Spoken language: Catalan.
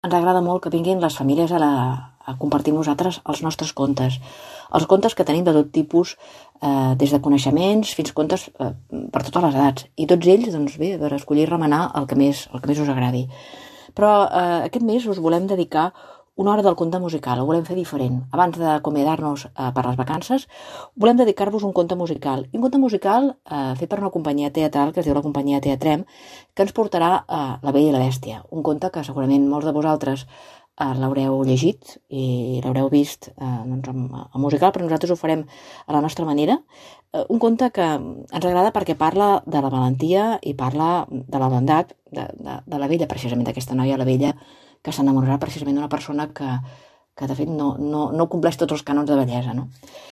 Ens agrada molt que vinguin les famílies a compartir amb nosaltres els nostres contes. Els contes que tenim de tot tipus, des de coneixements fins a contes per totes les edats. I tots ells, doncs bé, per escollir i remenar el que més us agradi. Però aquest mes us volem dedicar una hora del conte musical, ho volem fer diferent. Abans d'acomiadar-nos per les vacances, volem dedicar-vos un conte musical. I un conte musical fet per una companyia teatral que es diu la companyia Teatrem, que ens portarà La Bella i la Bèstia. Un conte que segurament molts de vosaltres l'haureu llegit i l'haureu vist en musical, però nosaltres ho farem a la nostra manera. Un conte que ens agrada perquè parla de la valentia i parla de la bondat de la Bella, precisament d'aquesta noia, la Bella, que s'enamorarà precisament d'una persona que de fet no compleix tots els cànons de bellesa, no?